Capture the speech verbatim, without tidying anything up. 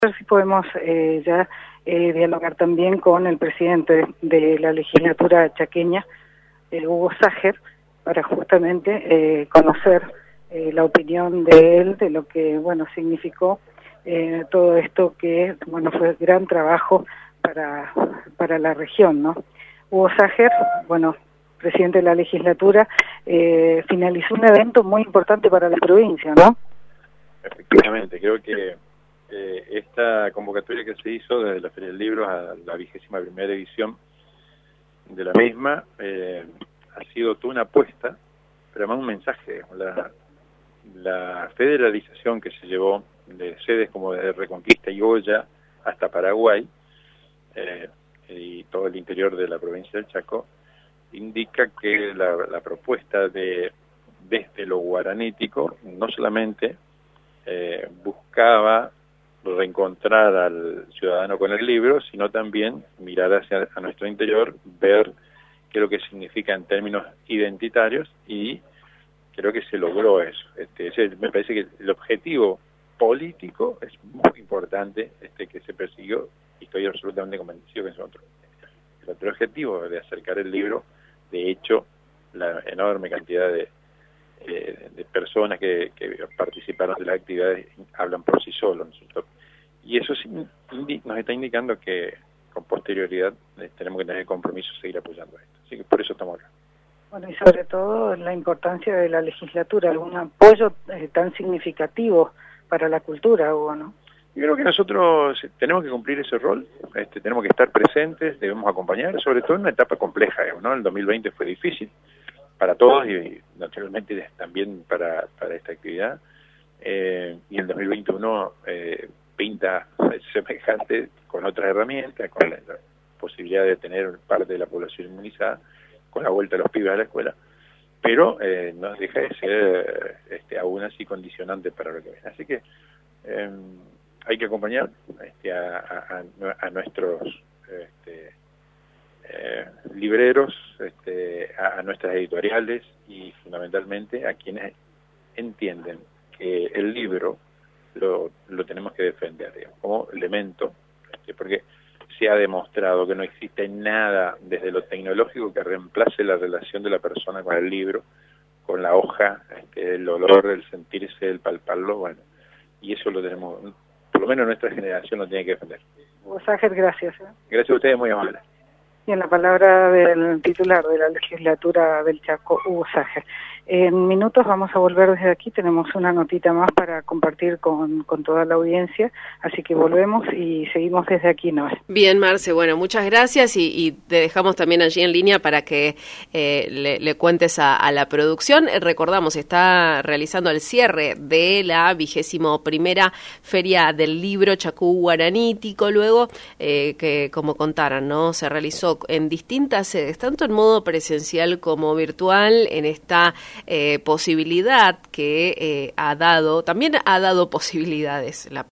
A ver si podemos eh, ya eh, dialogar también con el presidente de la legislatura chaqueña, eh, Hugo Sager, para justamente eh, conocer eh, la opinión de él de lo que, bueno, significó eh, todo esto que, bueno, fue gran trabajo para, para la región, ¿no? Hugo Sager, bueno, presidente de la legislatura, eh, finalizó un evento muy importante para la provincia, ¿no? Efectivamente, creo que eh, esta convocatoria que se hizo desde la Feria del Libro a la vigésima primera edición de la misma eh, ha sido toda una apuesta, pero además un mensaje. La, la federalización que se llevó de sedes como desde Reconquista y Goya hasta Paraguay eh, y todo el interior de la provincia del Chaco indica que la, la propuesta de desde lo guaranítico no solamente eh, buscaba reencontrar al ciudadano con el libro, sino también mirar hacia a nuestro interior, ver qué es lo que significa en términos identitarios, y creo que se logró eso. Este, ese, me parece que el objetivo político es muy importante este, que se persiguió, y estoy absolutamente convencido que es otro. El otro objetivo de acercar el libro, de hecho, la enorme cantidad de, eh, de personas que, que participaron de las actividades hablan por sí solos, ¿no es cierto? Y eso sí nos está indicando que con posterioridad eh, tenemos que tener el compromiso de seguir apoyando esto. Así que por eso estamos acá. Bueno, y sobre todo la importancia de la legislatura, algún apoyo eh, tan significativo para la cultura, Hugo, ¿no? Yo creo que nosotros tenemos que cumplir ese rol, este, tenemos que estar presentes, debemos acompañar, sobre todo en una etapa compleja, ¿no? El dos mil veinte fue difícil para todos y naturalmente también para, para esta actividad, eh, y el dos mil veintiuno eh, pinta semejante con otras herramientas, con la, la posibilidad de tener parte de la población inmunizada, con la vuelta de los pibes a la escuela, pero eh, no deja de ser este, aún así condicionante para lo que viene. Así que eh, hay que acompañar este, a, a, a nuestros este, eh, libreros, este, a, a nuestras editoriales y fundamentalmente a quienes entienden que el libro lo, lo tenemos que defender, digamos, como elemento, este, porque se ha demostrado que no existe nada desde lo tecnológico que reemplace la relación de la persona con el libro, con la hoja, este, el olor, el sentirse, el palparlo, bueno, y eso lo tenemos, por lo menos nuestra generación lo tiene que defender. Hugo Sager, gracias. ¿eh? Gracias a ustedes, muy amables. Y en la palabra del titular de la legislatura del Chaco, Hugo Sager. En minutos vamos a volver desde aquí, tenemos una notita más para compartir con, con toda la audiencia, así que volvemos y seguimos desde aquí, ¿no? Bien, Marce, bueno, muchas gracias y, y te dejamos también allí en línea para que eh, le, le cuentes a, a la producción. Eh, recordamos, está realizando el cierre de la vigésimo primera Feria del Libro Chacú Guaranítico, luego eh, que, como contaran, ¿no? Se realizó en distintas sedes, tanto en modo presencial como virtual, en esta eh, posibilidad que eh, ha dado, también ha dado posibilidades la